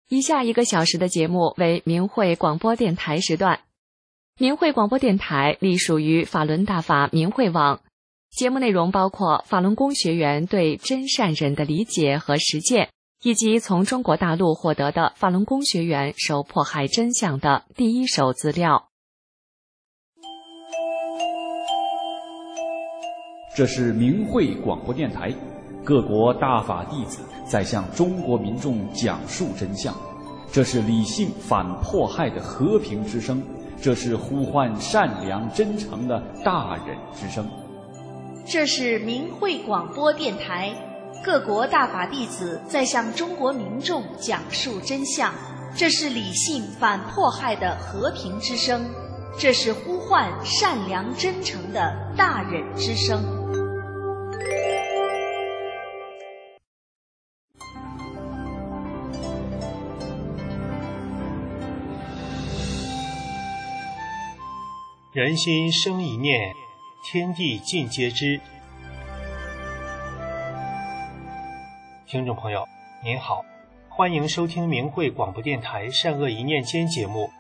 以下1个小时的节目为明慧广播电台时段。明慧广播电台隶属于法轮大法明慧网，节目内容包括法轮功学员对真善忍的理解和实践，以及从中国大陆获得的法轮功学员受迫害真相的第一手资料。 这是明慧广播电台，各国大法弟子在向中国民众讲述真相，这是理性反迫害的和平之声，这是呼唤善良真诚的大忍之声。 这是明慧广播电台，各国大法弟子在向中国民众讲述真相，这是理性反迫害的和平之声，这是呼唤善良真诚的大忍之声。 人心生一念，天地尽皆知。听众朋友您好，欢迎收听明慧广播电台善恶一念间节目。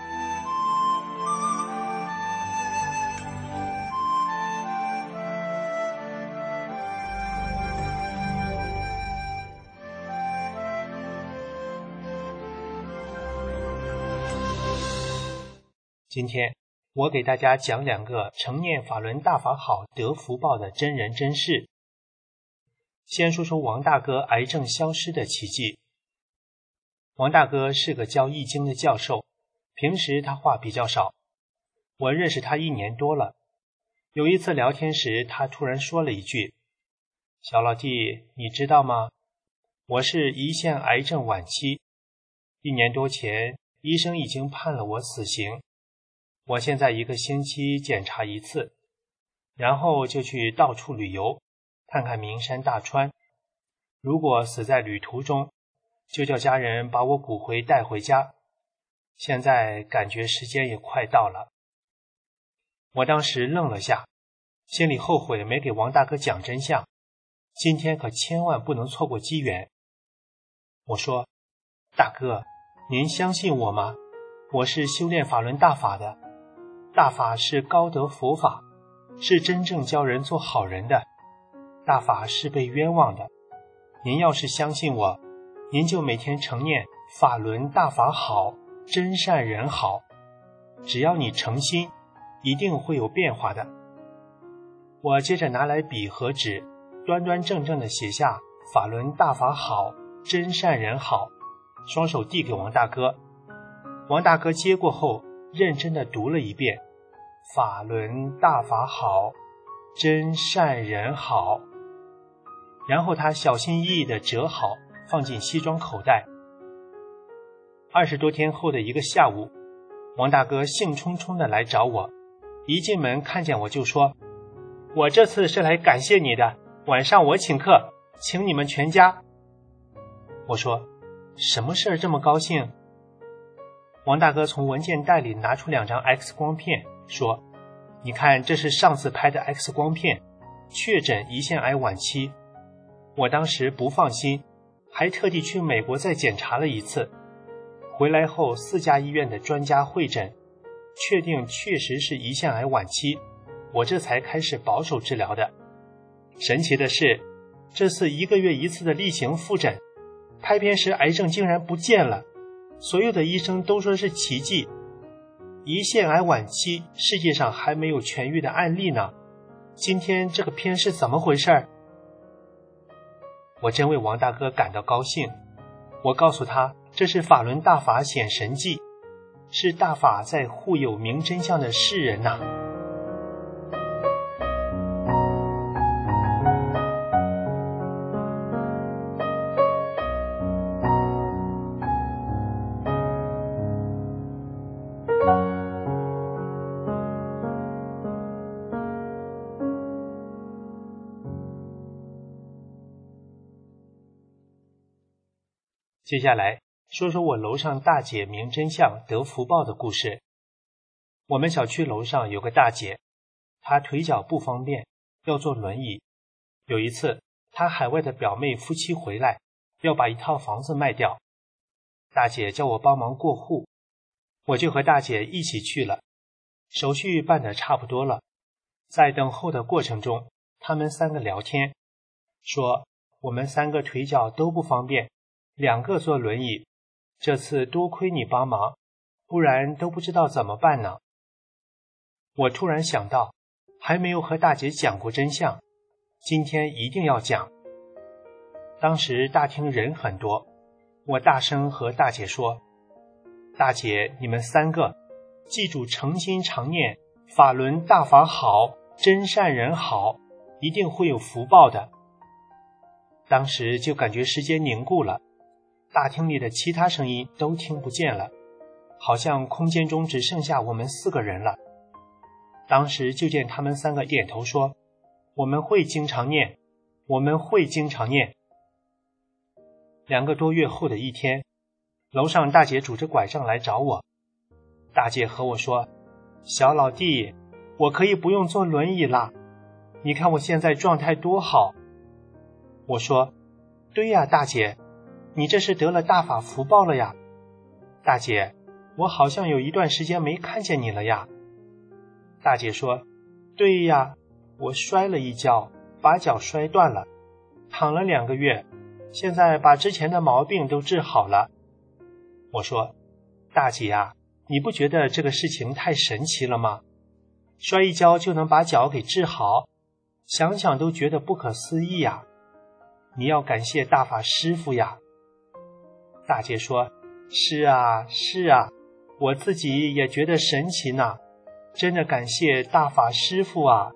今天我给大家讲2个承念法轮大法好得福报的真人真事。先说说王大哥癌症消失的奇迹。王大哥是个教易经的教授，平时他话比较少。我认识他1年多了。有一次聊天时，他突然说了一句：小老弟，你知道吗？我是胰腺癌症晚期，1年多前医生已经判了我死刑。我现在1个星期检查1次，然后就去到处旅游，看看名山大川。如果死在旅途中，就叫家人把我骨灰带回家。现在感觉时间也快到了。我当时愣了下，心里后悔没给王大哥讲真相，今天可千万不能错过机缘。我说：大哥，您相信我吗？我是修炼法轮大法的，大法是高德佛法，是真正教人做好人的，大法是被冤枉的。您要是相信我，您就每天承念法轮大法好，真善人好，只要你诚心，一定会有变化的。我接着拿来笔和纸，端端正正地写下法轮大法好，真善人好，双手递给王大哥。王大哥接过后认真地读了一遍，法轮大法好，真善人好。然后他小心翼翼地折好，放进西装口袋。20多天后的1个下午，王大哥兴冲冲地来找我，一进门看见我就说：我这次是来感谢你的，晚上我请客，请你们全家。我说：什么事儿这么高兴？王大哥从文件袋里拿出2张 X 光片，说：你看，这是上次拍的 X 光片，确诊胰腺癌晚期。我当时不放心，还特地去美国再检查了1次。回来后4家医院的专家会诊，确定确实是胰腺癌晚期，我这才开始保守治疗的。神奇的是，这次1个月1次的例行复诊，拍片时癌症竟然不见了，所有的医生都说是奇迹。胰腺癌晚期世界上还没有痊愈的案例呢，今天这个片是怎么回事？我真为王大哥感到高兴。我告诉他，这是法轮大法显神迹，是大法在护佑明真相的世人呐。接下来说说我楼上大姐明真相得福报的故事。我们小区楼上有个大姐，她腿脚不方便，要坐轮椅。有一次，她海外的表妹夫妻回来，要把一套房子卖掉。 大姐叫我帮忙过户，我就和大姐一起去了。手续办得差不多了，在等候的过程中，他们三个聊天，说我们三个腿脚都不方便，2个坐轮椅，这次多亏你帮忙，不然都不知道怎么办呢。我突然想到，还没有和大姐讲过真相，今天一定要讲。当时大厅人很多，我大声和大姐说，大姐，你们3个记住诚心常念法轮大法好，真善人好，一定会有福报的。当时就感觉时间凝固了，大厅里的其他声音都听不见了，好像空间中只剩下我们4个人了。当时就见他们3个点头说，我们会经常念，我们会经常念。2个多月后的一天，楼上大姐拄着拐杖来找我。大姐和我说，小老弟，我可以不用坐轮椅啦，你看我现在状态多好。我说，对呀，大姐，你这是得了大法福报了呀。大姐，我好像有一段时间没看见你了呀。大姐说，对呀，我摔了一跤，把脚摔断了，躺了2个月，现在把之前的毛病都治好了。我说，大姐啊，你不觉得这个事情太神奇了吗？摔一跤就能把脚给治好，想想都觉得不可思议呀。你要感谢大法师父呀。大姐说，是啊，是啊，我自己也觉得神奇呢，真的感谢大法师父啊。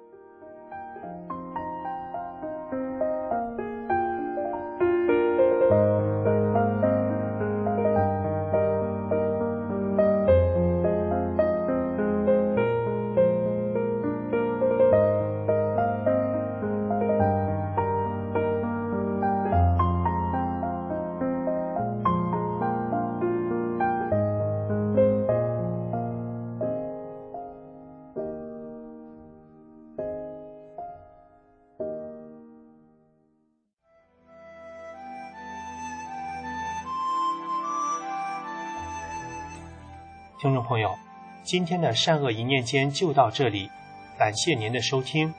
听众朋友，今天的善恶一念间就到这里，感谢您的收听。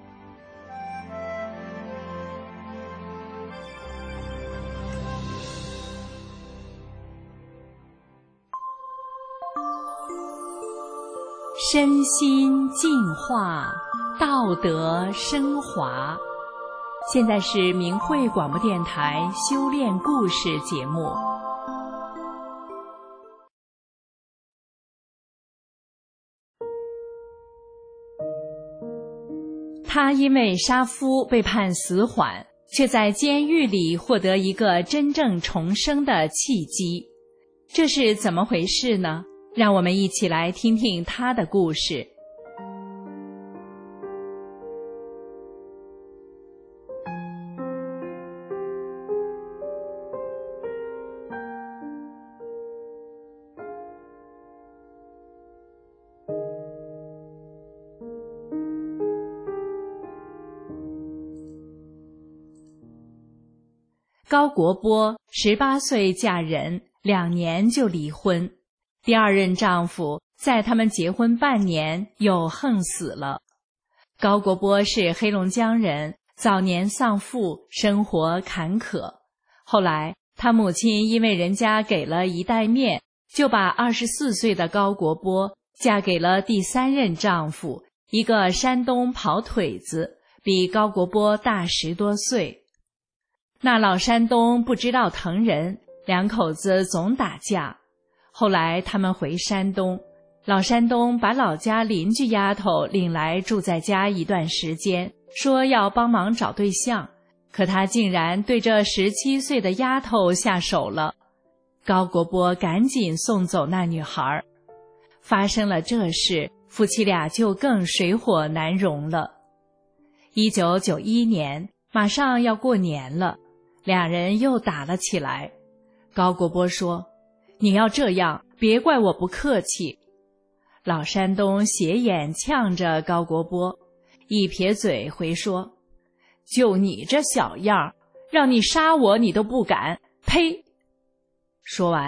身心净化，道德升华。现在是明慧广播电台修炼故事节目。他因为杀夫被判死缓，却在监狱里获得一个真正重生的契机。这是怎么回事呢？让我们一起来听听他的故事。高国波18岁嫁人，2年就离婚。第2任丈夫在他们结婚半年又横死了。高国波是黑龙江人，早年丧父，生活坎坷。后来他母亲因为人家给了一袋面，就把24岁的高国波嫁给了第3任丈夫，一个山东跑腿子，比高国波大10多岁。那老山东不知道疼人，2口子总打架。后来他们回山东，老山东把老家邻居丫头领来住在家一段时间，说要帮忙找对象，可他竟然对这17岁的丫头下手了。高国波赶紧送走那女孩。发生了这事，夫妻俩就更水火难容了。1991年，马上要过年了，2人又打了起来。高国波说，你要这样，别怪我不客气。老山东斜眼呛着高国波，一撇嘴回说，就你这小样，让你杀我你都不敢，呸！说完，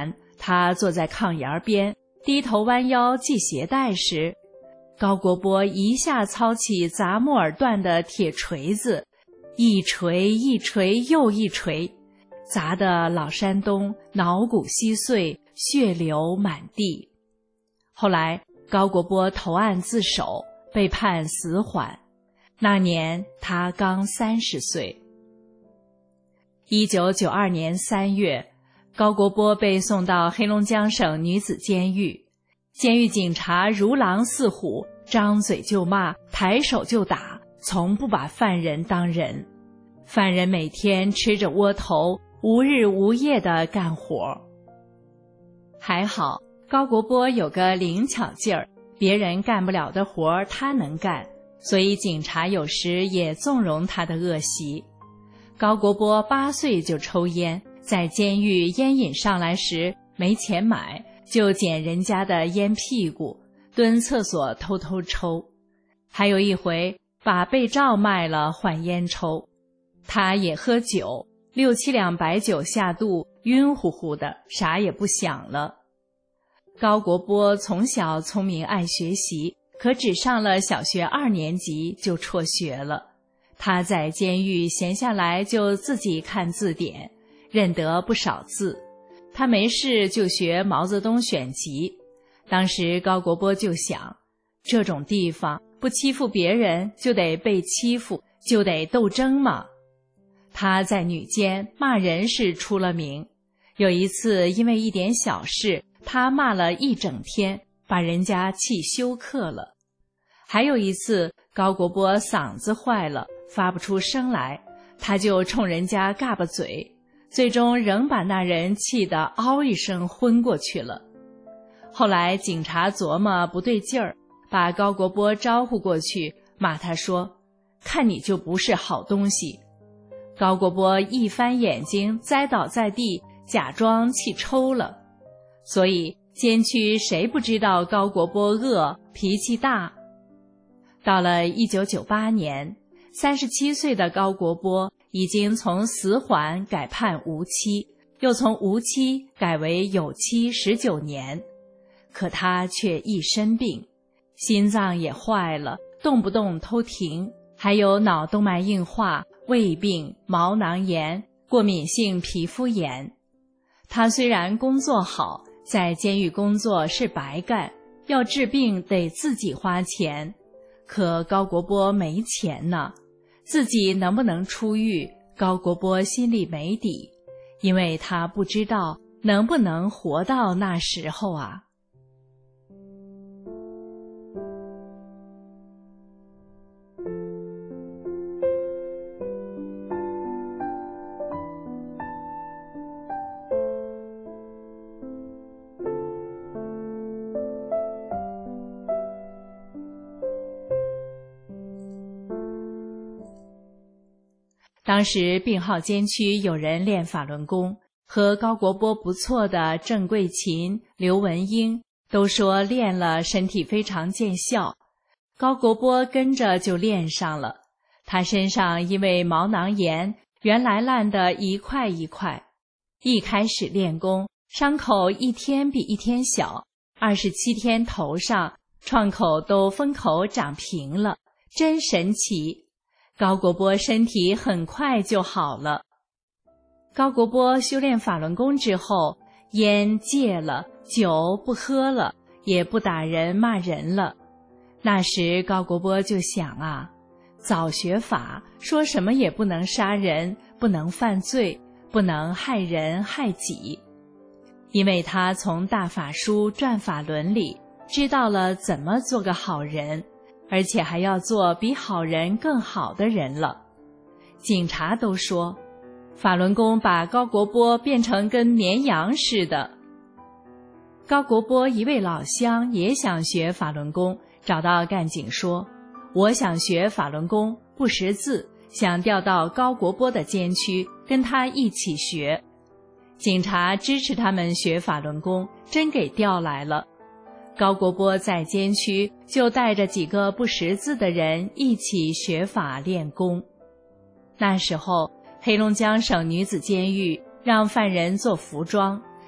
他坐在炕沿边，低头弯腰系鞋带时，高国波一下操起砸木耳断的铁锤子，一锤一锤又一锤，砸得老山东脑骨稀碎，血流满地。后来高国波投案自首，被判死缓，那年他刚30岁。1992年3月，高国波被送到黑龙江省女子监狱，监狱警察如狼似虎，张嘴就骂，抬手就打，从不把犯人当人。犯人每天吃着窝头，无日无夜地干活。还好高国波有个灵巧劲儿，别人干不了的活他能干，所以警察有时也纵容他的恶习。高国波8岁就抽烟，在监狱烟瘾上来时没钱买，就捡人家的烟屁股，蹲厕所偷偷抽。还有一回把被罩卖了换烟抽。他也喝酒，6、7两白酒下肚，晕乎乎的，啥也不想了。高国波从小聪明爱学习，可只上了小学2年级就辍学了。他在监狱闲下来就自己看字典，认得不少字。他没事就学毛泽东选集。当时高国波就想，这种地方不欺负别人就得被欺负，就得斗争嘛。他在女监骂人是出了名，有一次因为一点小事，他骂了一整天，把人家气休克了。还有一次高国波嗓子坏了，发不出声来，他就冲人家嘎巴嘴，最终仍把那人气得嗷一声昏过去了。后来警察琢磨不对劲儿，把高国波招呼过去，骂他说，看你就不是好东西。高国波一翻眼睛，栽倒在地，假装气抽了。所以监区谁不知道高国波恶，脾气大。到了1998年，37岁的高国波已经从死缓改判无期，又从无期改为有期19年。可他却一身病，心脏也坏了，动不动偷停，还有脑动脉硬化、胃病、毛囊炎、过敏性皮肤炎。他虽然工作好，在监狱工作是白干，要治病得自己花钱。可高国波没钱呢，自己能不能出狱，高国波心里没底，因为他不知道能不能活到那时候啊。当时病号监区有人练法轮功，和高国波不错的郑桂琴、刘文英都说练了身体非常见效。高国波跟着就练上了，他身上因为毛囊炎原来烂得一块一块。一开始练功，伤口一天比一天小，27天头上创口都封口长平了，真神奇。高国波身体很快就好了。高国波修炼法轮功之后，烟戒了，酒不喝了，也不打人骂人了。那时高国波就想啊，早学法，说什么也不能杀人，不能犯罪，不能害人害己。因为他从大法书转法轮里知道了怎么做个好人，而且还要做比好人更好的人了。警察都说，法轮功把高国波变成跟绵羊似的。高国波一位老乡也想学法轮功，找到干警说，我想学法轮功，不识字，想调到高国波的监区跟他一起学。警察支持他们学法轮功，真给调来了。高国波在监区就带着几个不识字的人一起学法练功。那时候黑龙江省女子监狱让犯人做服装，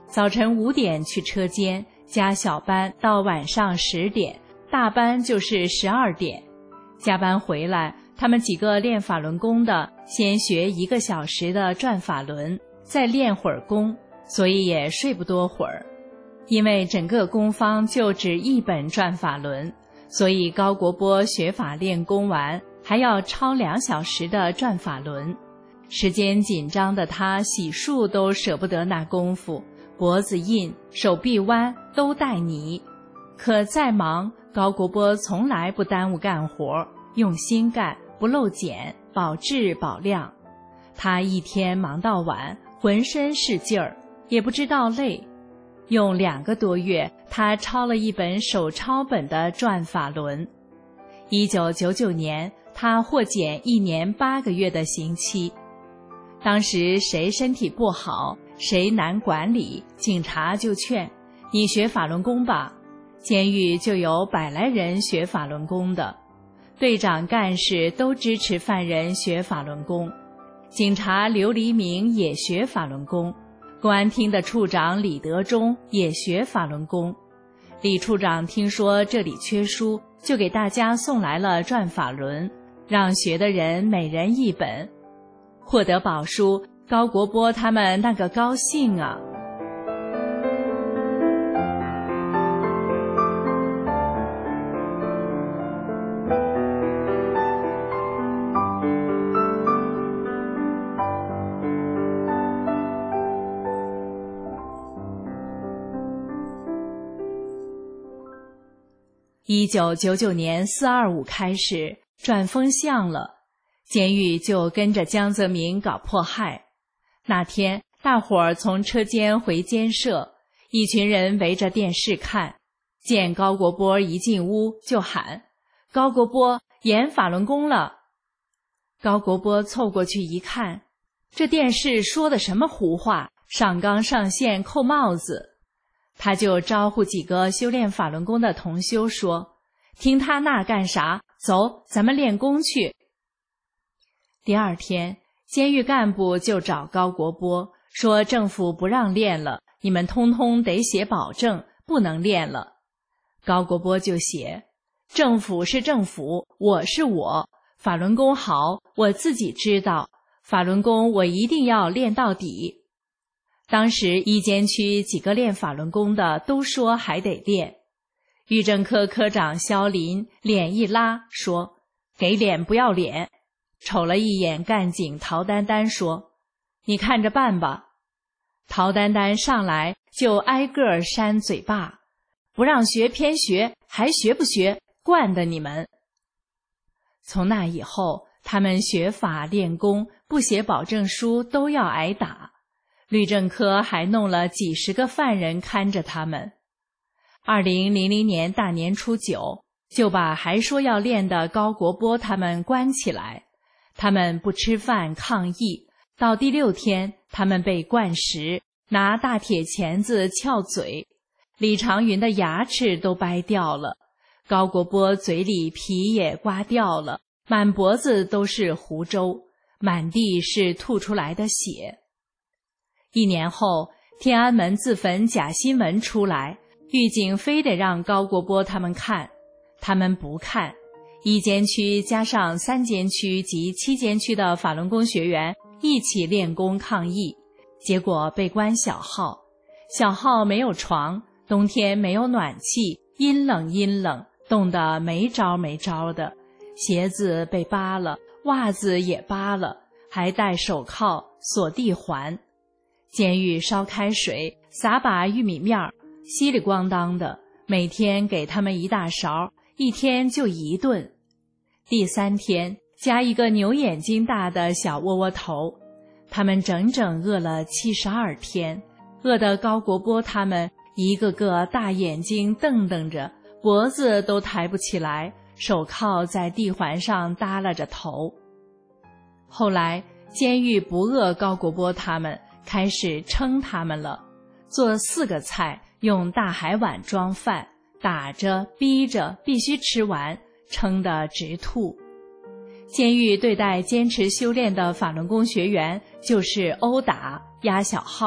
早晨5点去车间，加小班到晚上10点，大班就是12点。下班回来，他们几个练法轮功的先学1个小时的转法轮，再练会儿功，所以也睡不多会儿。因为整个功方就只1本转法轮，所以高国波学法练功完还要抄2小时的转法轮。时间紧张的他洗漱都舍不得那功夫，脖子硬，手臂弯，都带泥。可再忙，高国波从来不耽误干活，用心干，不漏碱，保质保量。他一天忙到晚，浑身是劲儿，也不知道累。用2个多月，他抄了1本手抄本的转法轮。1999年，他获减1年8个月的刑期。当时谁身体不好，谁难管理，警察就劝你学法轮功吧。监狱就有100来人学法轮功的，队长干事都支持犯人学法轮功。警察刘黎明也学法轮功，公安厅的处长李德忠也学法轮功。李处长听说这里缺书，就给大家送来了转法轮，让学的人每人1本。获得宝书，高国波他们那个高兴啊！1999年425开始转风向了，监狱就跟着江泽民搞迫害。那天大伙儿从车间回监舍，一群人围着电视看，见高国波一进屋就喊：高国波演法轮功了。高国波凑过去一看，这电视说的什么胡话，上纲上线扣帽子。他就招呼几个修炼法轮功的同修说：听他那干啥，走，咱们练功去。第2天，监狱干部就找高国波说，政府不让练了，你们通通得写保证，不能练了。高国波就写：政府是政府，我是我，法轮功好，我自己知道，法轮功我一定要练到底。当时一监区几个练法轮功的都说还得练。狱政科科长肖林脸一拉说：给脸不要脸。瞅了一眼干警陶丹丹说：你看着办吧。陶丹丹上来就挨个扇嘴巴：不让学偏学，还学不学？惯的你们。从那以后，他们学法练功，不写保证书都要挨打。律政科还弄了几10个犯人看着他们。2000年大年初9，就把还说要练的高国波他们关起来。他们不吃饭抗议，到第6天，他们被灌食，拿大铁钳子撬嘴，李长云的牙齿都掰掉了，高国波嘴里皮也刮掉了，满脖子都是糊粥，满地是吐出来的血。1年后，天安门自焚假新闻出来，狱警非得让高国波他们看，他们不看。1监区加上3监区及7监区的法轮功学员一起练功抗议，结果被关小号。小号没有床，冬天没有暖气，阴冷阴冷，冻得没招没招的，鞋子被扒了，袜子也扒了，还戴手铐锁地环。监狱烧开水，撒把玉米面儿，稀里咣当的，每天给他们1大勺，1天就1顿。第3天，加一个牛眼睛大的小窝窝头。他们整整饿了72天，饿得高国波他们一个个大眼睛瞪瞪着，脖子都抬不起来，手铐在地环上耷拉着头。后来监狱不饿高国波他们，开始称他们了，做4个菜，用大海碗装饭，打着逼着必须吃完，撑得直吐。监狱对待坚持修炼的法轮功学员就是殴打、压小号，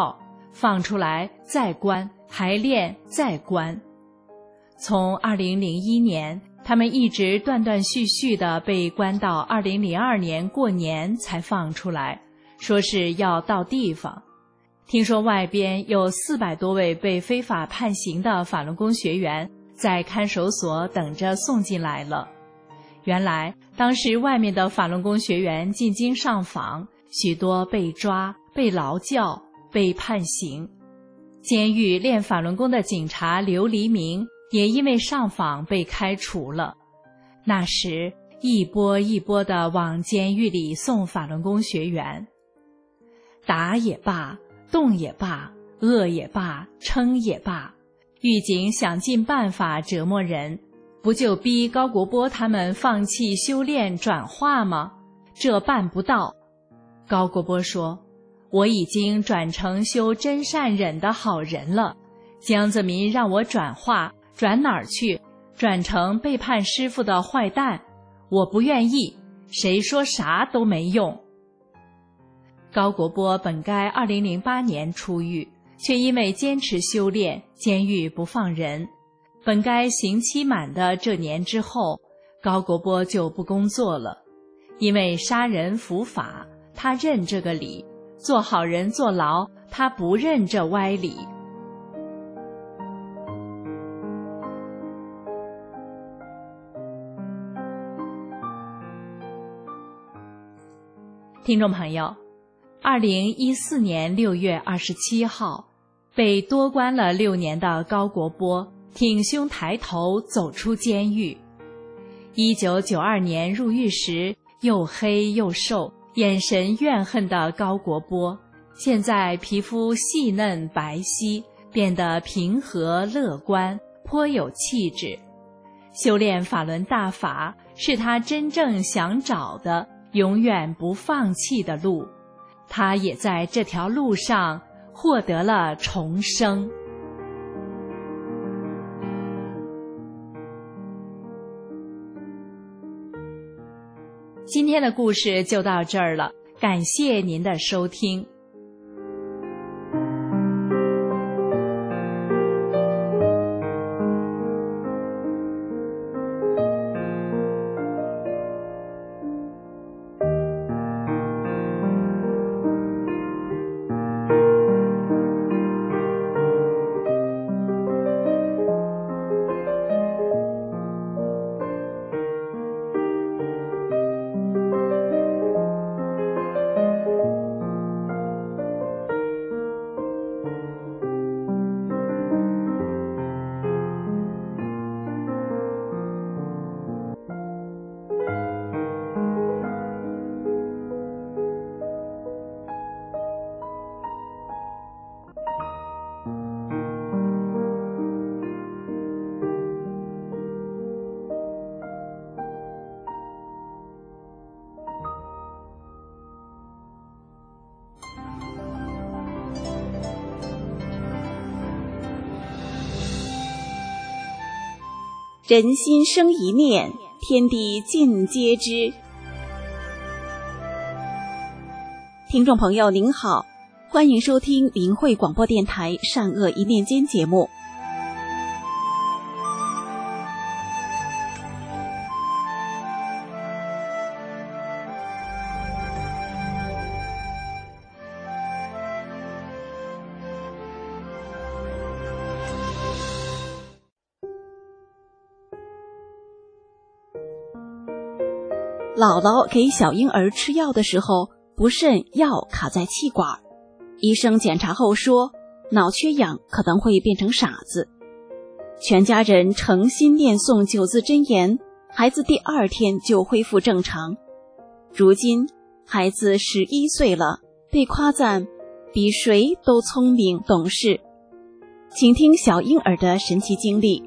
放出来再关，还练再关。从2001年，他们一直断断续续地被关到2002年过年才放出来，说是要到地方。听说外边有400多位被非法判刑的法轮功学员在看守所等着送进来了。原来当时外面的法轮功学员进京上访，许多被抓、被劳教、被判刑。监狱练法轮功的警察刘黎明也因为上访被开除了。那时一波一波地往监狱里送法轮功学员，打也罢，动也罢，饿也罢，撑也罢，狱警想尽办法折磨人，不就逼高国波他们放弃修炼转化吗？这办不到。高国波说，我已经转成修真善忍的好人了，江泽民让我转化，转哪儿去？转成背叛师父的坏蛋，我不愿意，谁说啥都没用。高国波本该2008年出狱，却因为坚持修炼，监狱不放人。本该刑期满的这年之后，高国波就不工作了，因为杀人伏法，他认这个理；做好人坐牢，他不认这歪理。听众朋友，2014年6月27号，被多关了6年的高国波挺胸抬头走出监狱。1992年入狱时又黑又瘦，眼神怨恨的高国波，现在皮肤细嫩白皙，变得平和乐观，颇有气质。修炼法轮大法是他真正想找的，永远不放弃的路，他也在这条路上获得了重生。今天的故事就到这儿了，感谢您的收听。 人心生一念，天地尽皆知。听众朋友您好，欢迎收听明慧广播电台善恶一念间节目。姥姥给小婴儿吃药的时候，不慎药卡在气管，医生检查后说脑缺氧可能会变成傻子。全家人诚心念诵9字真言，孩子第2天就恢复正常。如今孩子11岁了，被夸赞比谁都聪明懂事。请听小婴儿的神奇经历。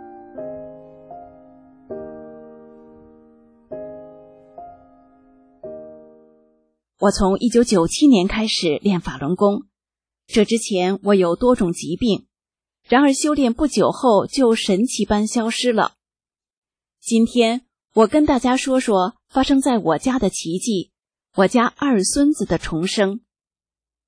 我从1997年开始练法轮功，这之前我有多种疾病，然而修炼不久后就神奇般消失了。今天我跟大家说说发生在我家的奇迹，我家2孙子的重生。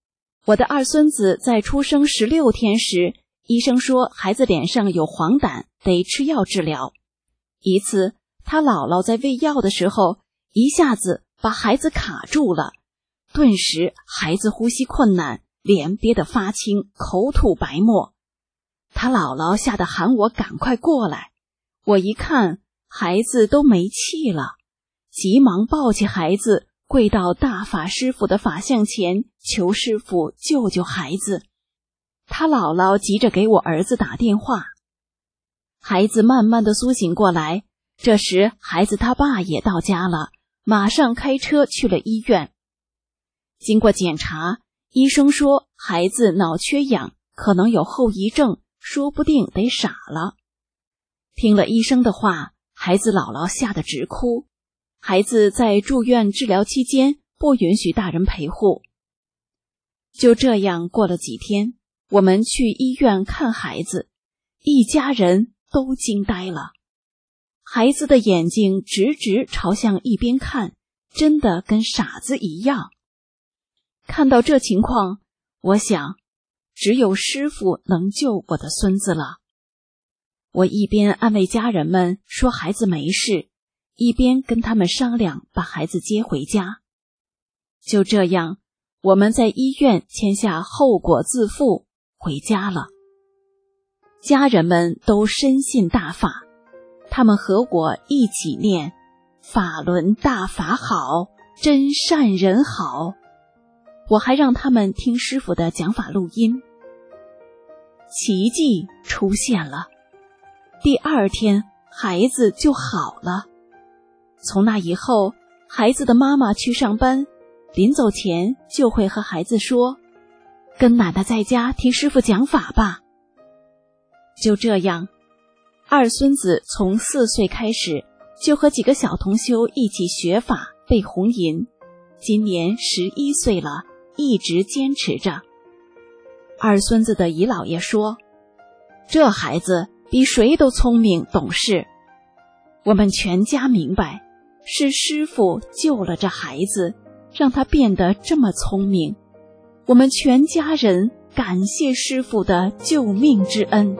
我的二孙子在出生16天时，医生说孩子脸上有黄疸，得吃药治疗。一次，他姥姥在喂药的时候，一下子把孩子卡住了，顿时孩子呼吸困难，脸憋得发青，口吐白沫。他姥姥吓得喊我赶快过来，我一看孩子都没气了，急忙抱起孩子，跪到大法师傅的法像前，求师傅救救孩子。他姥姥急着给我儿子打电话。孩子慢慢的苏醒过来，这时孩子他爸也到家了，马上开车去了医院。经过检查，医生说孩子脑缺氧，可能有后遗症，说不定得傻了。听了医生的话，孩子姥姥吓得直哭。孩子在住院治疗期间不允许大人陪护。就这样过了几天，我们去医院看孩子，一家人都惊呆了。孩子的眼睛直直朝向一边看，真的跟傻子一样。看到这情况，我想只有师父能救我的孙子了。我一边安慰家人们说孩子没事，一边跟他们商量把孩子接回家。就这样，我们在医院签下后果自负，回家了。家人们都深信大法，他们和我一起念法轮大法好，真善人好。我还让他们听师父的讲法录音。奇迹出现了，第2天孩子就好了。从那以后，孩子的妈妈去上班，临走前就会和孩子说，跟奶奶在家听师父讲法吧。就这样，二孙子从4岁开始就和几个小同修一起学法背红银，今年11岁了，一直坚持着。二孙子的姨姥爷说，这孩子比谁都聪明懂事。我们全家明白，是师父救了这孩子，让他变得这么聪明。我们全家人感谢师父的救命之恩。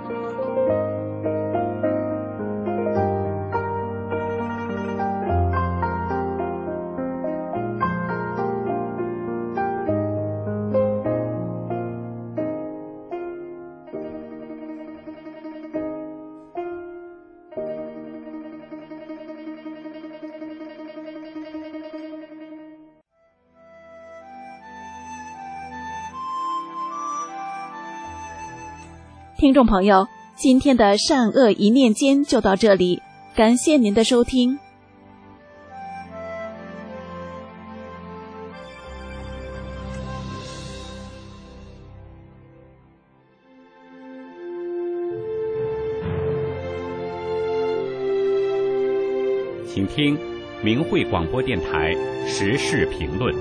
听众朋友，今天的善恶一念间就到这里，感谢您的收听。 请听明慧广播电台时事评论。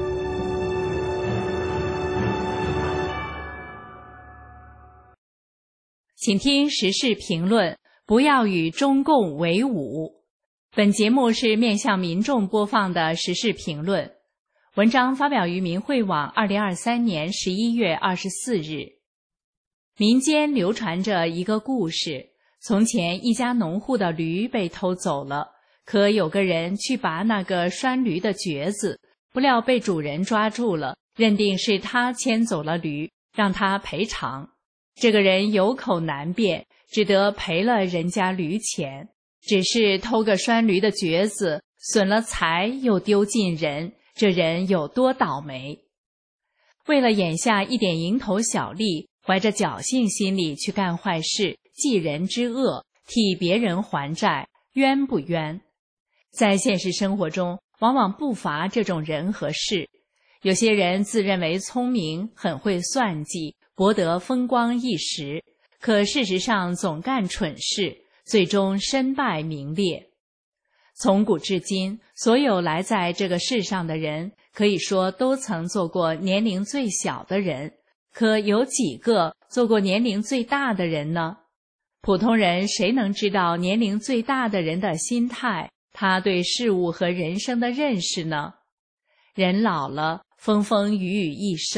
请听时事评论，不要与中共为伍。本节目是面向民众播放的时事评论，文章发表于明慧网2023年11月24日。民间流传着一个故事，从前一家农户的驴被偷走了，可有个人去拔那个拴驴的橛子，不料被主人抓住了，认定是他牵走了驴，让他赔偿。这个人有口难辩，只得赔了人家驴钱，只是偷个拴驴的橛子，损了财又丢尽人，这人有多倒霉。为了眼下一点蝇头小利，怀着侥幸心理去干坏事，济人之恶，替别人还债，冤不冤？在现实生活中，往往不乏这种人和事。有些人自认为聪明，很会算计，博得风光一时，可事实上总干蠢事，最终身败名裂。从古至今，所有来在这个世上的人，可以说都曾做过年龄最小的人，可有几个做过年龄最大的人呢？普通人谁能知道年龄最大的人的心态，他对事物和人生的认识呢？人老了，风风雨雨一生，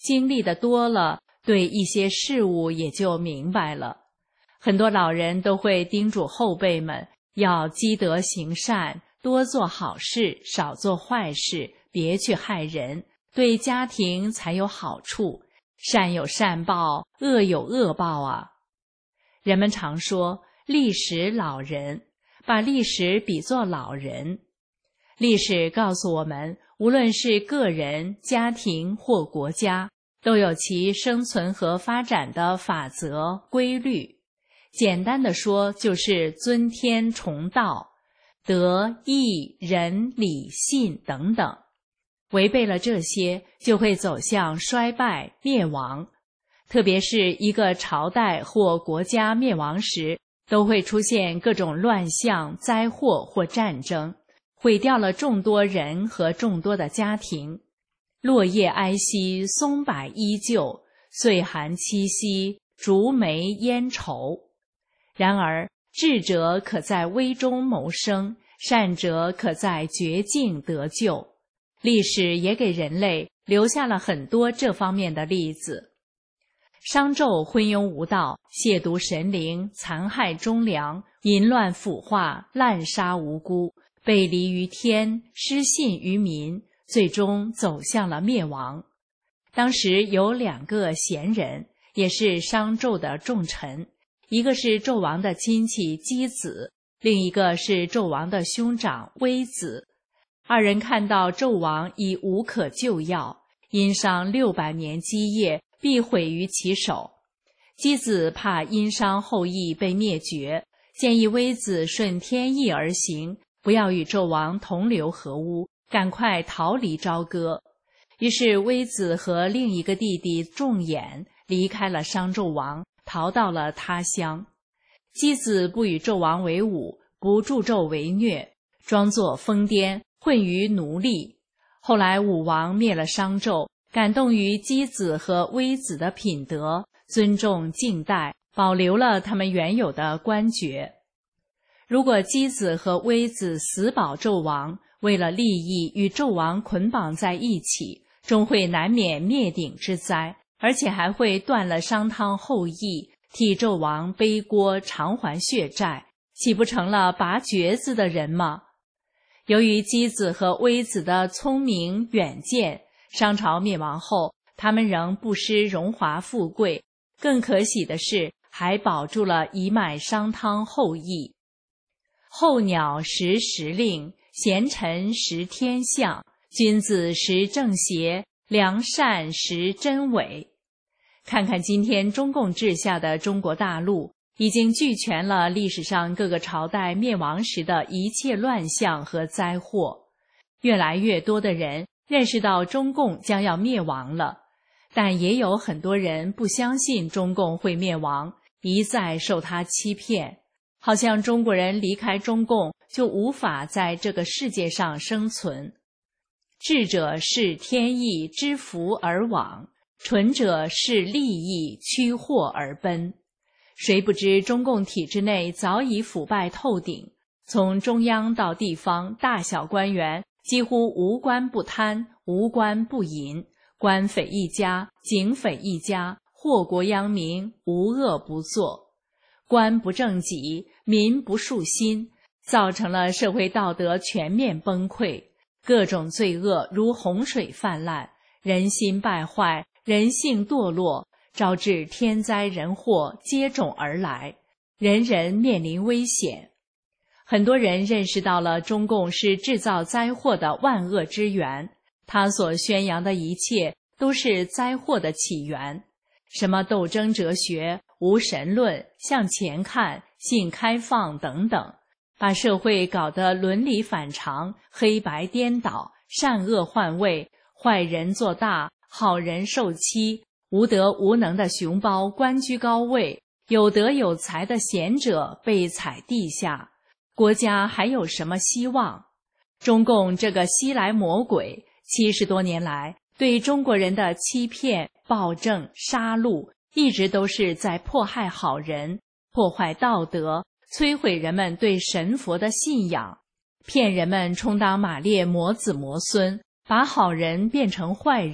经历的多了，对一些事物也就明白了。很多老人都会叮嘱后辈们要积德行善，多做好事，少做坏事，别去害人，对家庭才有好处。善有善报，恶有恶报啊。人们常说历史老人，把历史比作老人。历史告诉我们，无论是个人、家庭或国家，都有其生存和发展的法则、规律。简单的说，就是尊天崇道、德、义、仁、礼、信等等。违背了这些，就会走向衰败、灭亡。特别是一个朝代或国家灭亡时，都会出现各种乱象、灾祸或战争，毁掉了众多人和众多的家庭。落叶哀惜，松柏依旧，岁寒凄惜，竹梅烟稠。然而，智者可在危中谋生，善者可在绝境得救。历史也给人类留下了很多这方面的例子。商纣昏庸无道，亵渎神灵，残害忠良，淫乱腐化，滥杀无辜，背离于天，失信于民，最终走向了灭亡。当时有2个贤人，也是商纣的重臣，一个是纣王的亲戚箕子，另一个是纣王的兄长微子。2人看到纣王已无可救药，殷商600年基业必毁于其手。箕子怕殷商后裔被灭绝，建议微子顺天意而行，不要与纣王同流合污，赶快逃离朝歌。于是微子和另一个弟弟仲衍离开了商纣王，逃到了他乡。箕子不与纣王为伍，不助纣为虐，装作疯癫，混于奴隶。后来武王灭了商纣，感动于箕子和微子的品德，尊重敬戴，保留了他们原有的官爵。如果箕子和微子死保纣王，为了利益与纣王捆绑在一起，终会难免灭顶之灾，而且还会断了商汤后裔，替纣王背锅偿还血债，岂不成了拔橛子的人吗？由于箕子和微子的聪明远见，商朝灭亡后，他们仍不失荣华富贵，更可喜的是，还保住了一脉商汤后裔。候鸟识时令，贤臣识天象，君子识正邪，良善识真伪。看看今天中共治下的中国大陆，已经俱全了历史上各个朝代灭亡时的一切乱象和灾祸。越来越多的人认识到中共将要灭亡了，但也有很多人不相信中共会灭亡，一再受他欺骗，好像中国人离开中共就无法在这个世界上生存。智者视天意，知福而往，蠢者视利益，趋祸而奔。谁不知中共体制内早已腐败透顶，从中央到地方，大小官员几乎无官不贪，无官不淫，官匪一家，警匪一家，祸国殃民，无恶不作。官不正己，民不树心，造成了社会道德全面崩溃，各种罪恶如洪水泛滥，人心败坏，人性堕落，招致天灾人祸接踵而来，人人面临危险。很多人认识到了中共是制造灾祸的万恶之源，他所宣扬的一切都是灾祸的起源，什么斗争哲学、无神论、向前看、性开放等等，把社会搞得伦理反常，黑白颠倒，善恶换位，坏人做大，好人受欺，无德无能的熊猫官居高位，有德有才的贤者被踩地下，国家还有什么希望？中共这个西来魔鬼70多年来对中国人的欺骗、暴政、杀戮，一直都是在迫害好人，破坏道德，摧毁人们对神佛的信仰，骗人们充当马列魔子魔孙，把好人变成坏人，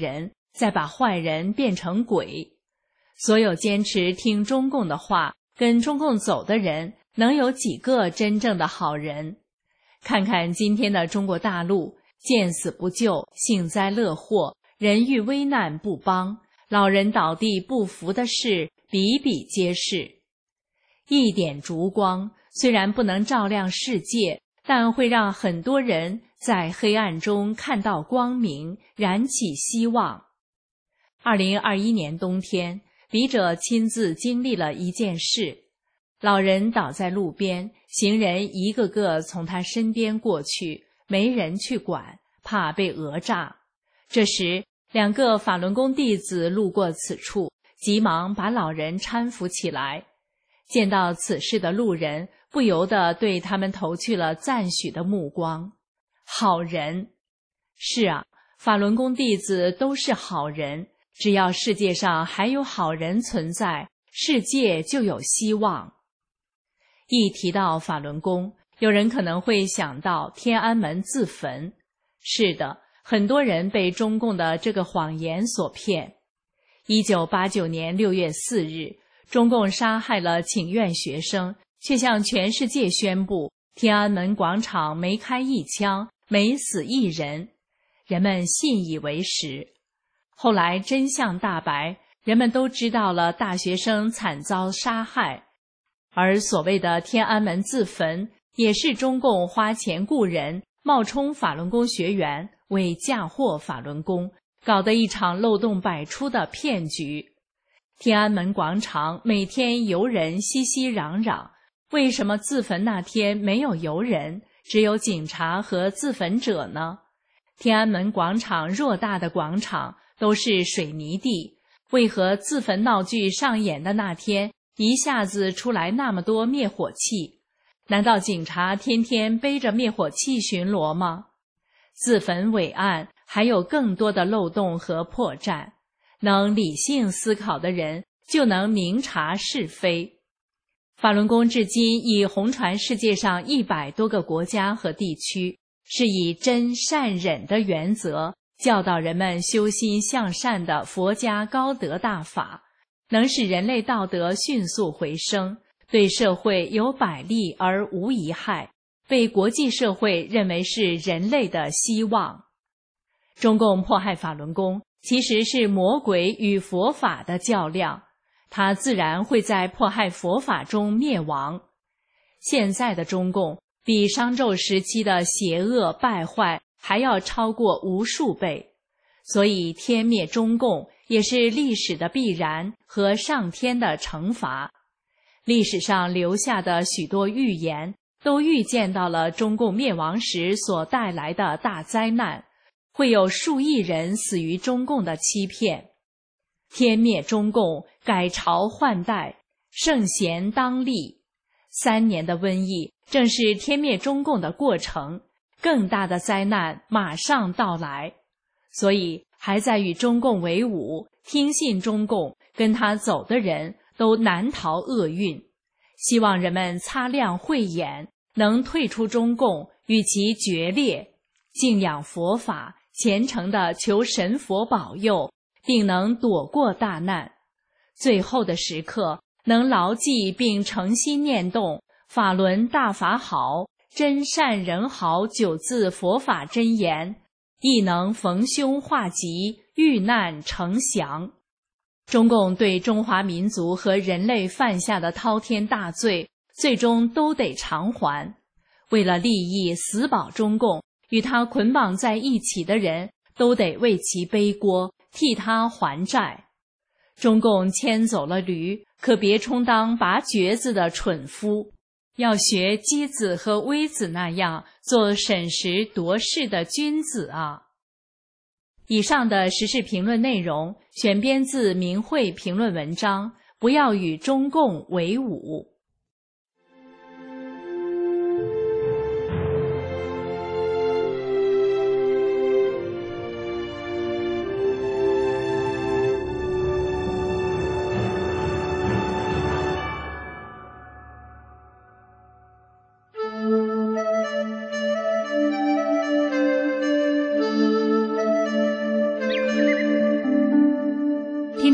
再把坏人变成鬼。所有坚持听中共的话，跟中共走的人，能有几个真正的好人？看看今天的中国大陆，见死不救，幸灾乐祸，人遇危难不帮，老人倒地不扶的事比比皆是。一点烛光虽然不能照亮世界，但会让很多人在黑暗中看到光明，燃起希望。2021年冬天，笔者亲自经历了一件事。老人倒在路边，行人一个个从他身边过去，没人去管，怕被讹诈。这时2个法轮功弟子路过此处，急忙把老人搀扶起来。见到此事的路人不由得对他们投去了赞许的目光。好人！是啊，法轮功弟子都是好人，只要世界上还有好人存在，世界就有希望。一提到法轮功，有人可能会想到天安门自焚。是的，很多人被中共的这个谎言所骗。1989年6月4日，中共杀害了请愿学生，却向全世界宣布天安门广场没开一枪，没死一人，人们信以为实。后来真相大白，人们都知道了大学生惨遭杀害，而所谓的天安门自焚，也是中共花钱雇人，冒充法轮功学员，为嫁祸法轮功，搞得一场漏洞百出的骗局。天安门广场每天游人熙熙攘攘，为什么自焚那天没有游人，只有警察和自焚者呢？天安门广场偌大的广场都是水泥地，为何自焚闹剧上演的那天一下子出来那么多灭火器？难道警察天天背着灭火器巡逻吗？自焚伪案还有更多的漏洞和破绽，能理性思考的人就能明察是非。法轮功至今已红传世界上100多个国家和地区，是以真善忍的原则教导人们修心向善的佛家高德大法，能使人类道德迅速回升，对社会有百利而无一害，被国际社会认为是人类的希望。中共迫害法轮功，其实是魔鬼与佛法的较量，它自然会在迫害佛法中灭亡。现在的中共比商纣时期的邪恶败坏还要超过无数倍，所以天灭中共也是历史的必然和上天的惩罚。历史上留下的许多预言都预见到了中共灭亡时所带来的大灾难，会有数亿人死于中共的欺骗。天灭中共，改朝换代，圣贤当立。3年的瘟疫正是天灭中共的过程，更大的灾难马上到来。所以还在与中共为伍，听信中共，跟他走的人都难逃厄运。希望人们擦亮慧眼，能退出中共，与其决裂，敬仰佛法，虔诚地求神佛保佑，并能躲过大难。最后的时刻，能牢记并诚心念动法轮大法好，真善人好9字佛法真言，亦能逢凶化吉，遇难成祥。中共对中华民族和人类犯下的滔天大罪，最终都得偿还。为了利益死保中共，与他捆绑在一起的人都得为其背锅，替他还债。中共牵走了驴，可别充当拔橛子的蠢夫，要学箕子和微子那样做审时度势的君子啊！以上的时事评论内容选编自明慧评论文章，不要与中共为伍。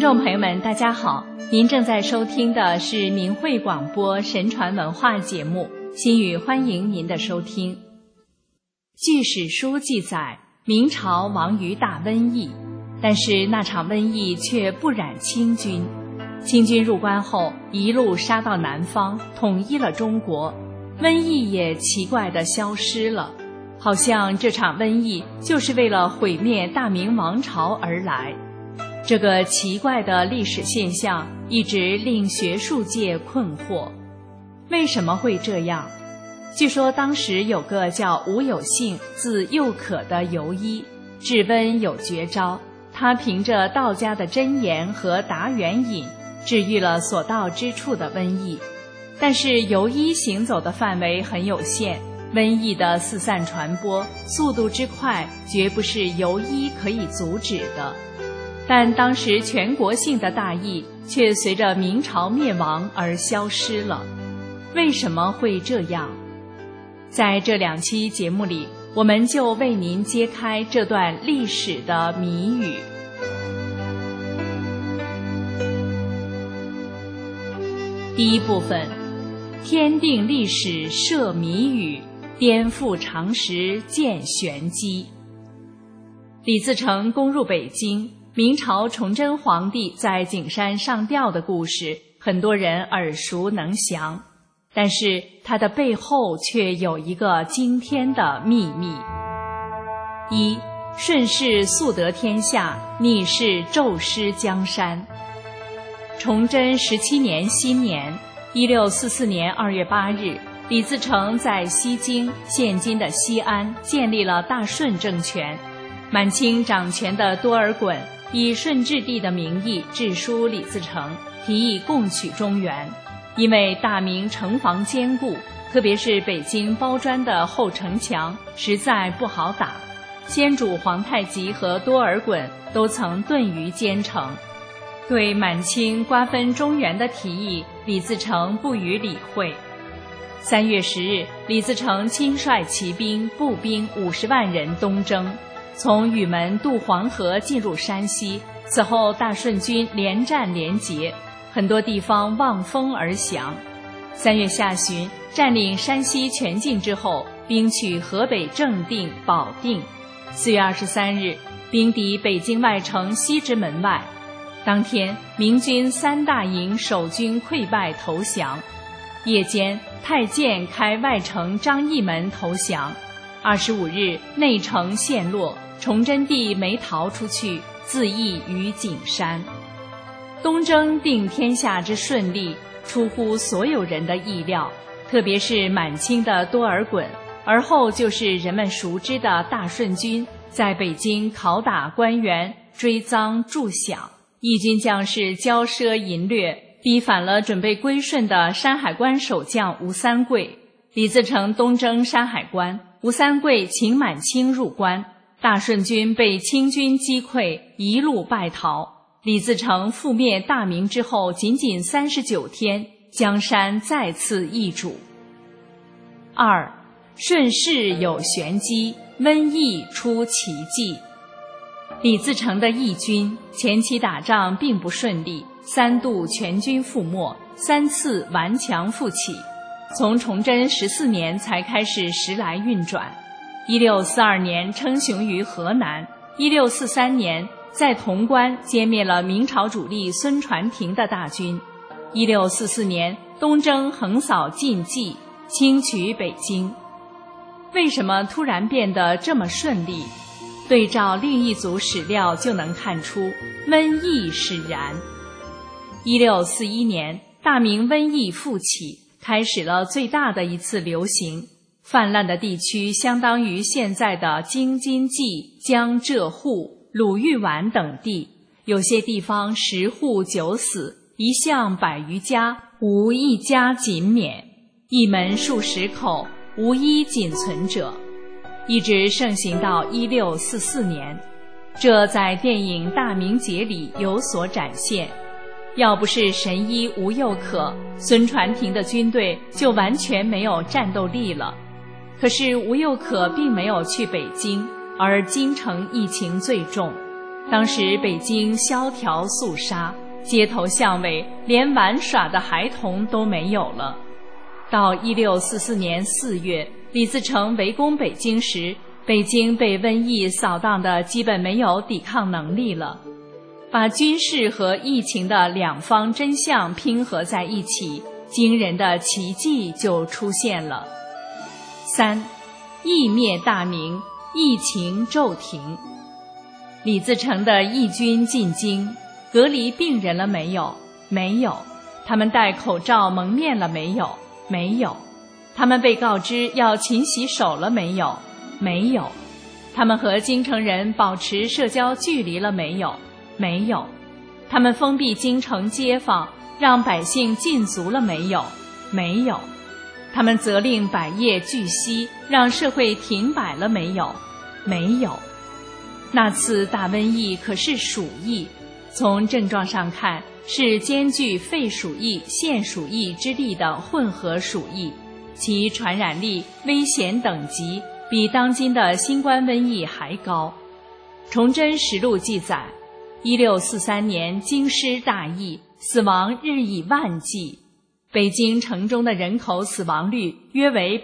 众朋友们，大家好，您正在收听的是明慧广播神传文化节目，心语欢迎您的收听。据史书记载，明朝亡于大瘟疫，但是那场瘟疫却不染清军。清军入关后，一路杀到南方，统一了中国，瘟疫也奇怪地消失了，好像这场瘟疫就是为了毁灭大明王朝而来。这个奇怪的历史现象一直令学术界困惑，为什么会这样？据说当时有个叫吴有幸，字幼可的游医，治瘟有绝招，他凭着道家的真言和达元饮，治愈了所到之处的瘟疫。但是游医行走的范围很有限，瘟疫的四散传播速度之快，绝不是游医可以阻止的。但当时全国性的大疫却随着明朝灭亡而消失了，为什么会这样？在这2期节目里，我们就为您揭开这段历史的谜语。第一部分，天定历史设谜语，颠覆常识见玄机。李自成攻入北京，明朝崇祯皇帝在景山上吊的故事，很多人耳熟能详，但是它的背后却有一个惊天的秘密。一，顺势速得天下，逆势骤失江山。崇祯17年新年，1644年2月8日，李自成在西京（现今的西安）建立了大顺政权。满清掌权的多尔衮以顺治帝的名义致书李自成，提议共取中原。因为大明城防坚固，特别是北京包砖的后城墙实在不好打，先主皇太极和多尔衮都曾遁于坚城。对满清瓜分中原的提议，李自成不予理会。3月10日，李自成亲率骑兵、步兵50万人东征，从雨门渡黄河进入山西。此后大顺军连战连捷，很多地方望风而降。3月下旬，占领山西全境之后，兵取河北正定、保定。4月23日，兵抵北京外城西直门外。当天，明军3大营守军溃败投降。夜间，太监开外城张义门投降。25日，内城陷落，崇祯帝没逃出去，自缢于景山。东征定天下之顺利，出乎所有人的意料，特别是满清的多尔衮，而后就是人们熟知的大顺军，在北京拷打官员，追赃助饷。义军将士骄奢淫掠，逼反了准备归顺的山海关守将吴三桂。李自成东征山海关，吴三桂请满清入关，大顺军被清军击溃，一路败逃。李自成覆灭大明之后，仅仅39天，江山再次易主。2. 顺势有玄机，瘟疫出奇迹。李自成的义军前期打仗并不顺利，3度全军覆没，3次顽强复起，从崇祯14年才开始时来运转。1642年称雄于河南，1643年在潼关歼灭了明朝主力孙传庭的大军。1644年东征横扫晋冀，轻取北京。为什么突然变得这么顺利？对照另一组史料就能看出，瘟疫使然。1641年，大明瘟疫复起，开始了最大的一次流行。泛滥的地区相当于现在的京津冀、江浙沪、鲁豫皖等地，有些地方10户9死，1巷100余家，无一家仅免，一门数10口，无一仅存者。一直盛行到1644年，这在电影《大明劫》里有所展现。要不是神医吴又可，孙传庭的军队就完全没有战斗力了。可是吴又可并没有去北京，而京城疫情最重。 当时北京萧条肃杀，街头巷尾连玩耍的孩童都没有了。到1644年4月，李自成围攻北京时，北京被瘟疫扫荡的基本没有抵抗能力了。把军事和疫情的两方真相拼合在一起，惊人的奇迹就出现了。3. 疫灭大明，疫情骤停。李自成的义军进京，隔离病人了没有？没有。他们戴口罩蒙面了没有？没有。他们被告知要勤洗手了没有？没有。他们和京城人保持社交距离了没有？没有。他们封闭京城街坊，让百姓禁足了没有？没有。他们责令百业俱息，让社会停摆了没有？没有。那次大瘟疫可是鼠疫，从症状上看是兼具肺鼠疫、腺鼠疫之力的混合鼠疫，其传染力、危险等级比当今的新冠瘟疫还高。崇祯实录记载，1643年京师大疫，死亡日以万计，北京城中的人口死亡率约为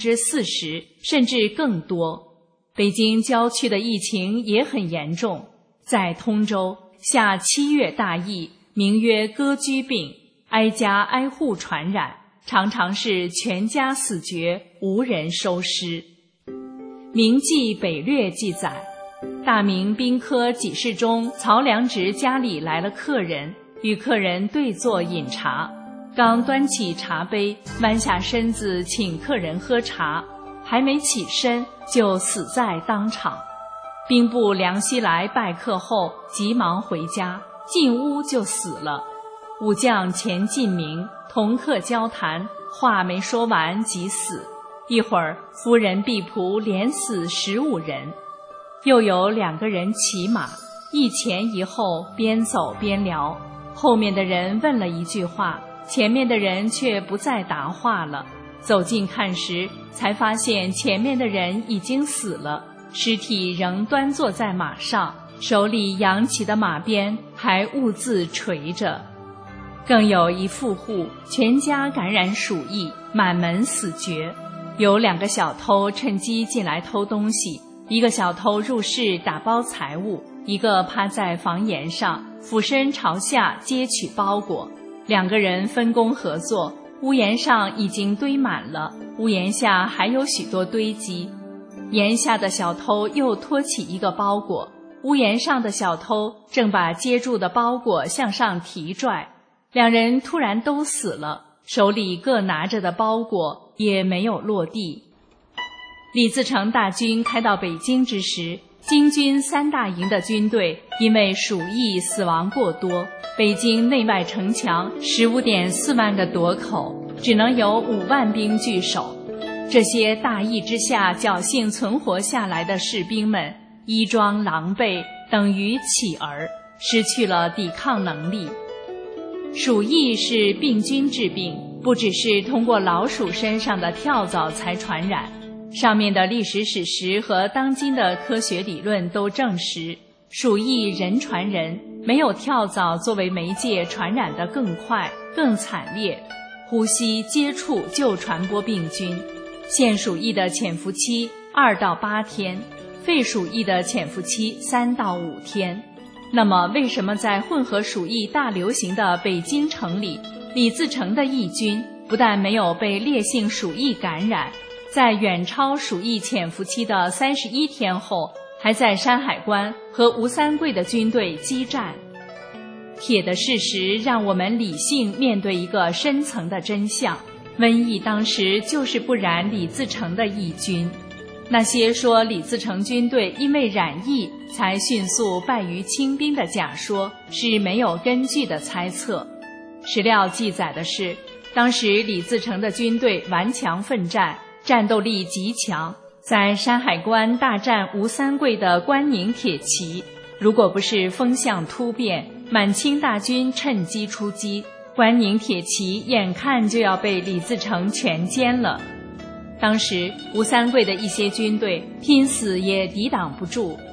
40%， 甚至更多。北京郊区的疫情也很严重，在通州下7月大疫，名曰割居病，挨家挨户传染，常常是全家死绝，无人收尸。明记北略记载，大明兵科给事中曹良直家里来了客人，与客人对坐饮茶，刚端起茶杯，弯下身子请客人喝茶，还没起身就死在当场。兵部梁熙来拜客后，急忙回家，进屋就死了。武将钱进明同客交谈，话没说完即死。一会儿夫人婢仆连死15人。又有2个人骑马，一前一后，边走边聊，后面的人问了一句话，前面的人却不再答话了。走近看时，才发现前面的人已经死了，尸体仍端坐在马上，手里扬起的马鞭还兀自垂着。更有一富户全家感染鼠疫，满门死绝。有2个小偷趁机进来偷东西，一个小偷入室打包财物，一个趴在房檐上俯身朝下接取包裹。2个人分工合作，屋檐上已经堆满了，屋檐下还有许多堆积。檐下的小偷又托起一个包裹，屋檐上的小偷正把接住的包裹向上提拽。2人突然都死了，手里各拿着的包裹也没有落地。李自成大军开到北京之时，京军3大营的军队因为鼠疫死亡过多，北京内外城墙 15.4 万个垛口，只能有5万兵据守。这些大疫之下侥幸存活下来的士兵们，衣装狼狈，等于乞儿，失去了抵抗能力。鼠疫是病菌致病，不只是通过老鼠身上的跳蚤才传染。上面的历史史实和当今的科学理论都证实，鼠疫人传人，没有跳蚤作为媒介传染得更快更惨烈，呼吸接触就传播病菌。腺鼠疫的潜伏期2到8天，肺鼠疫的潜伏期3到5天。那么为什么在混合鼠疫大流行的北京城里，李自成的义军不但没有被烈性鼠疫感染，在远超鼠疫潜伏期的31天后，还在山海关和吴三桂的军队激战？铁的事实让我们理性面对一个深层的真相，瘟疫当时就是不染李自成的义军。那些说李自成军队因为染疫才迅速败于清兵的假说是没有根据的猜测。史料记载的是，当时李自成的军队顽强奋战，战斗力极强，在山海关大战吴三桂的关宁铁骑，如果不是风向突变，满清大军趁机出击，关宁铁骑眼看就要被李自成全歼了。当时吴三桂的一些军队拼死也抵挡不住，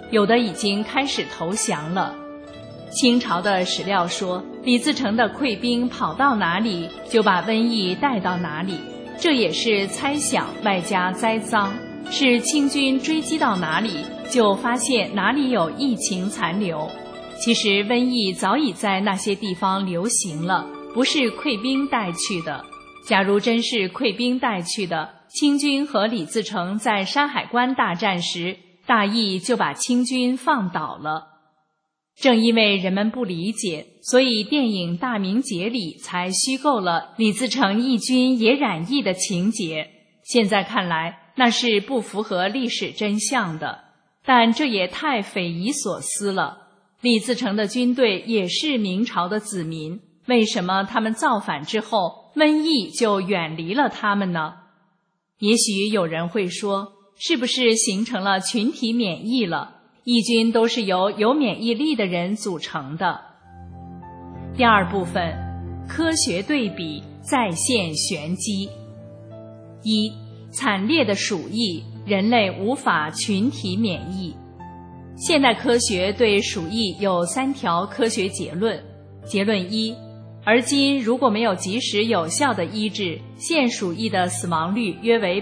有的已经开始投降了。清朝的史料说，李自成的溃兵跑到哪里，就把瘟疫带到哪里，这也是猜想外加栽赃，是清军追击到哪里，就发现哪里有疫情残留。其实瘟疫早已在那些地方流行了，不是溃兵带去的。假如真是溃兵带去的，清军和李自成在山海关大战时，大意就把清军放倒了。正因为人们不理解，所以电影《大明节》里才虚构了李自成义军也染疫的情节。现在看来，那是不符合历史真相的，但这也太匪夷所思了。李自成的军队也是明朝的子民，为什么他们造反之后，瘟疫就远离了他们呢？也许有人会说，是不是形成了群体免疫了？义军都是由有免疫力的人组成的。第二部分，科学对比，再现玄机。一，惨烈的鼠疫，人类无法群体免疫。现代科学对鼠疫有3条科学结论。结论1，而今如果没有及时有效的医治，现鼠疫的死亡率约为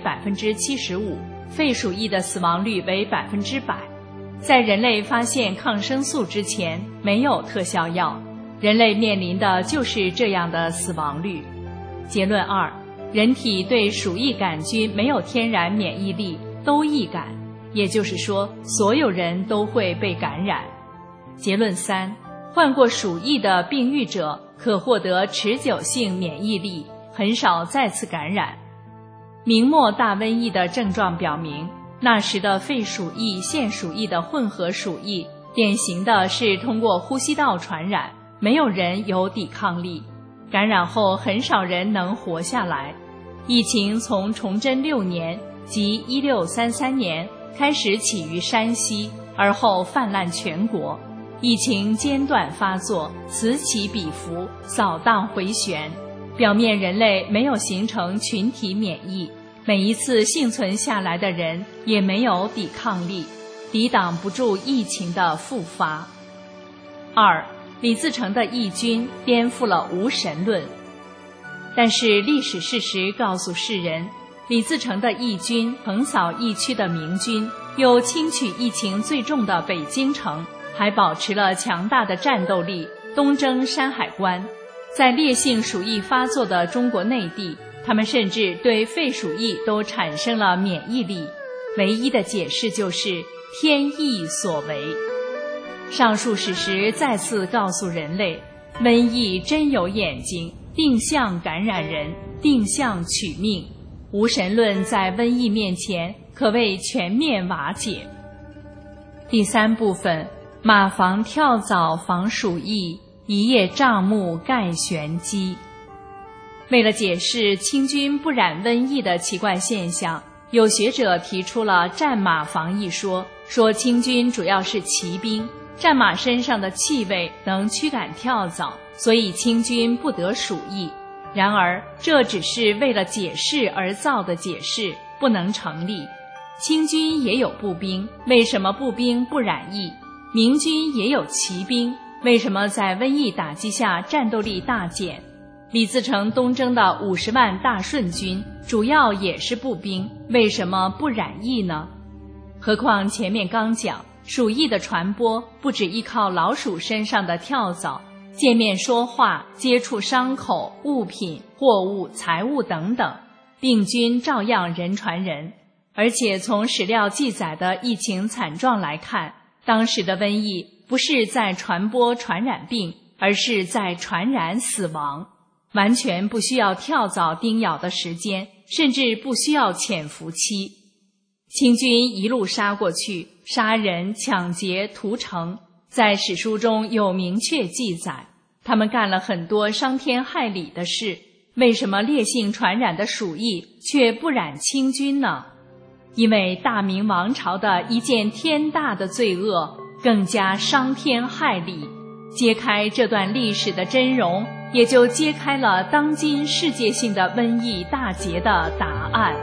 75%， 肺鼠疫的死亡率为 100%。在人类发现抗生素之前，没有特效药，人类面临的就是这样的死亡率。结论2，人体对鼠疫杆菌没有天然免疫力，都易感，也就是说，所有人都会被感染。结论3，患过鼠疫的病愈者可获得持久性免疫力，很少再次感染。明末大瘟疫的症状表明，那时的肺鼠疫、腺鼠疫的混合鼠疫，典型的是通过呼吸道传染，没有人有抵抗力，感染后很少人能活下来。疫情从崇祯6年即1633年开始起于山西，而后泛滥全国。疫情间断发作，此起彼伏，扫荡回旋，表面人类没有形成群体免疫，每一次幸存下来的人也没有抵抗力，抵挡不住疫情的复发。2，李自成的义军颠覆了无神论。但是历史事实告诉世人，李自成的义军横扫疫区的明军，又轻取疫情最重的北京城，还保持了强大的战斗力，东征山海关。在烈性鼠疫发作的中国内地，他们甚至对肺鼠疫都产生了免疫力。唯一的解释就是天意所为。上述史实再次告诉人类，瘟疫真有眼睛，定向感染人，定向取命。无神论在瘟疫面前可谓全面瓦解。第3部分，马房跳蚤防鼠疫，一叶障目盖玄机。为了解释清军不染瘟疫的奇怪现象，有学者提出了战马防疫说，说清军主要是骑兵，战马身上的气味能驱赶跳蚤，所以清军不得鼠疫。然而这只是为了解释而造的解释，不能成立。清军也有步兵，为什么步兵不染疫？明军也有骑兵，为什么在瘟疫打击下战斗力大减？李自成东征的50万大顺军主要也是步兵，为什么不染疫呢？何况前面刚讲，鼠疫的传播不只依靠老鼠身上的跳蚤，见面说话、接触伤口、物品、货物、财物等等，病菌照样人传人。而且从史料记载的疫情惨状来看，当时的瘟疫不是在传播传染病，而是在传染死亡，完全不需要跳蚤叮咬的时间，甚至不需要潜伏期。清军一路杀过去，杀人、抢劫、屠城，在史书中有明确记载。他们干了很多伤天害理的事，为什么烈性传染的鼠疫却不染清军呢？因为大明王朝的一件天大的罪恶更加伤天害理。揭开这段历史的真容，也就揭开了当今世界性的瘟疫大劫的答案。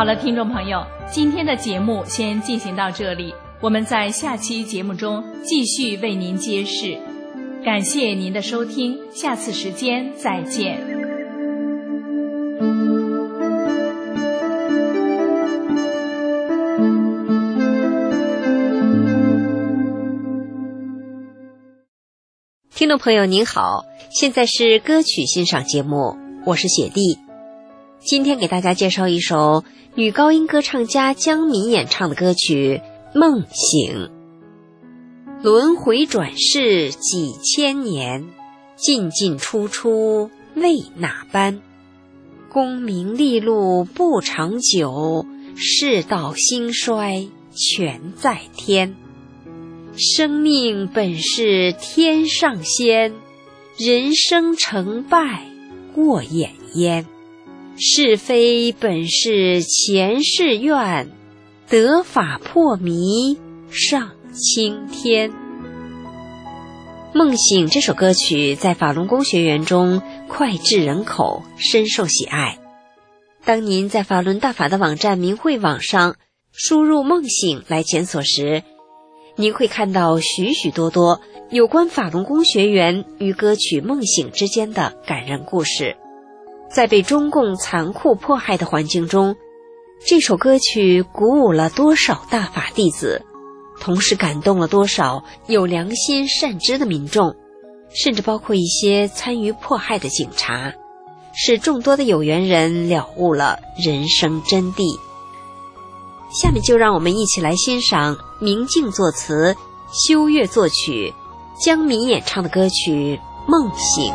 好了，听众朋友，今天的节目先进行到这里，我们在下期节目中继续为您揭示。感谢您的收听，下次时间再见。 听众朋友您好，现在是歌曲欣赏节目，我是雪莉。今天给大家介绍一首女高音歌唱家江敏演唱的歌曲《梦醒》。轮回转世几千年，进进出出为哪般？功名利禄不长久，世道兴衰全在天。生命本是天上仙，人生成败过眼烟。是非本是前世愿，得法破迷上青天。梦醒这首歌曲在法轮功学员中脍炙人口，深受喜爱。当您在法轮大法的网站明慧网上输入梦醒来检索时，您会看到许许多多有关法轮功学员与歌曲梦醒之间的感人故事。在被中共残酷迫害的环境中，这首歌曲鼓舞了多少大法弟子，同时感动了多少有良心善知的民众，甚至包括一些参与迫害的警察，使众多的有缘人了悟了人生真谛。下面就让我们一起来欣赏明镜作词、修月作曲、江敏演唱的歌曲《梦醒》。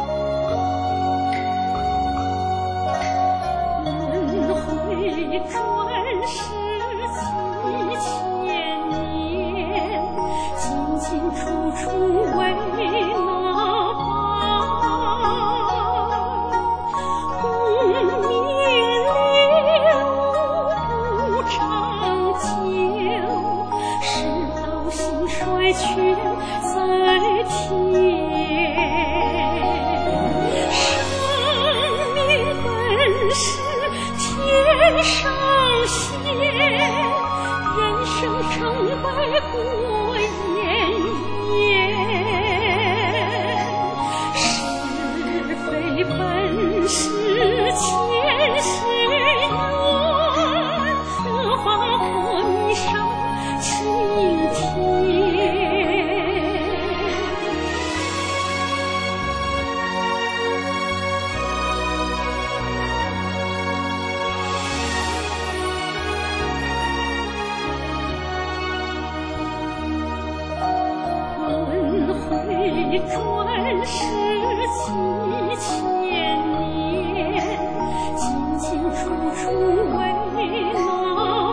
转世几千年，进进出出为哪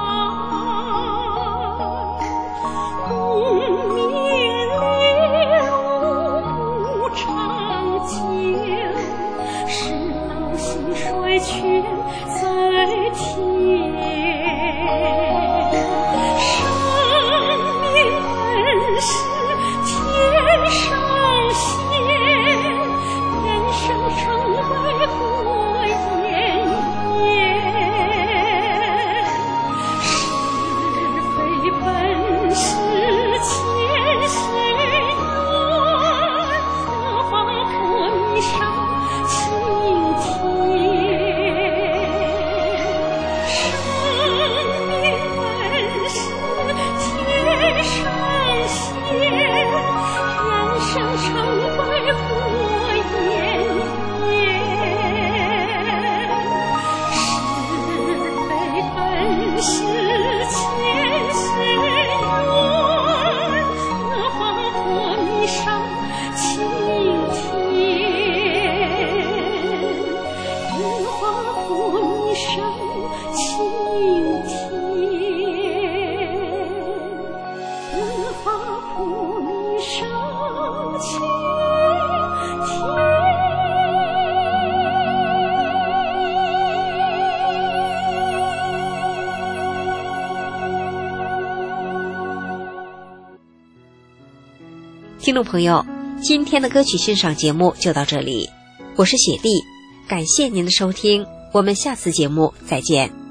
般？功名利禄不长久，世道兴衰全在天。生命本是天上仙，人生成败过眼烟。是非本是前世缘，得法破迷上青天。生命本是天上仙，人生成败过眼烟。是非本是前世缘，得法破迷上青天。得法破迷上青天，得法破迷上青天。 听众朋友，今天的歌曲欣赏节目就到这里，我是雪莉，感谢您的收听，我们下次节目再见。